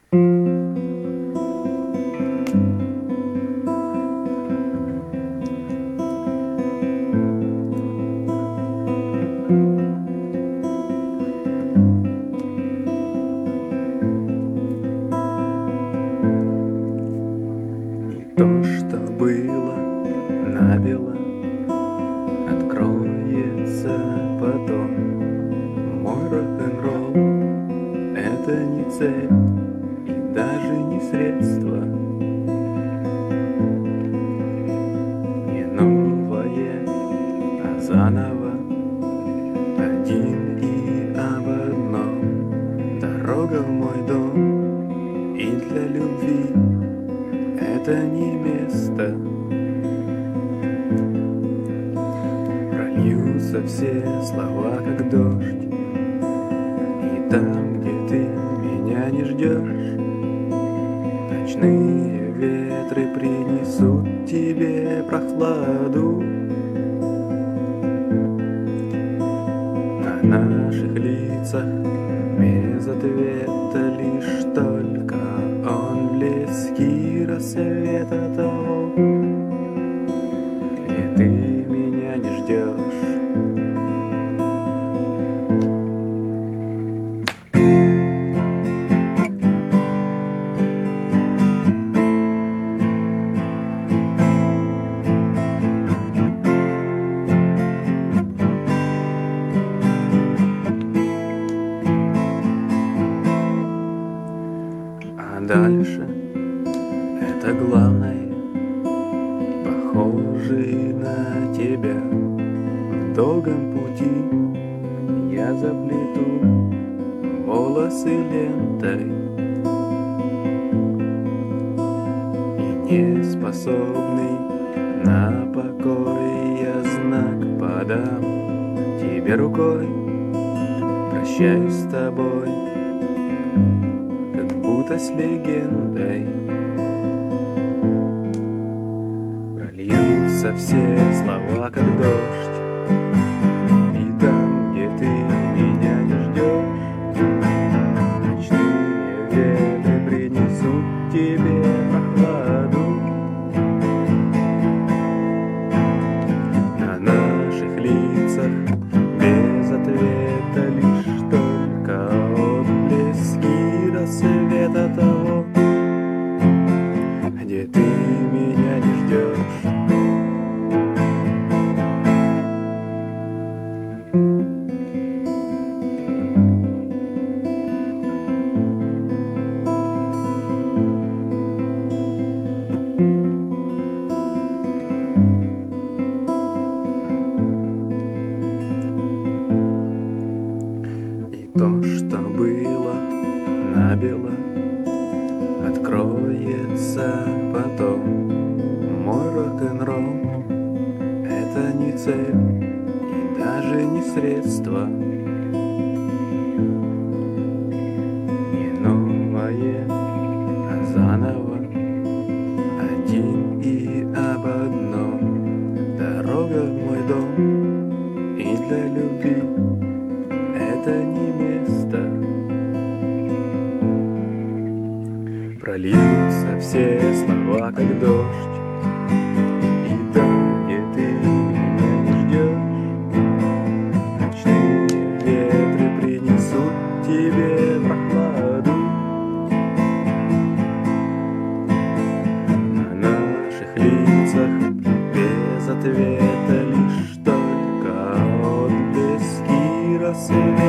То, что было набело, откроется потом. Мой рок-н-ролл — это не цель и даже не средство, не новое, а заново, один и об одном. Дорога в мой дом, и для любви это не место. Прольются все слова, как дождь, и там, где ты меня не ждешь, ночные ветры принесут тебе прохладу. На наших лицах без ответа лишь только он близкий рассвета того, где ты меня не ждешь. А дальше это главное, похожий на тебя. В долгом пути я заплету волосы лентой, и не способный на покой я знак подам тебе рукой. Прощаюсь с тобой, как будто с легендой. Прольются все слова, как дождь, и там, где ты меня не ждешь, ночные ветры принесут тебе прохладу. На наших лицах без ответа лишь только отблески рассвета того, где ты меня не ждешь. И то, что было набело, откроется потом. Мой рок-н-ролл — это не цель и даже не средство, не новое, а заново, один и об одном. Дорога в мой дом, и для любви это не место. Прольются все слова, как дождь, и там, где ты меня не ждешь, ночные ветры принесут тебе прохладу. На наших лицах без ответа лишь только отблески рассвета.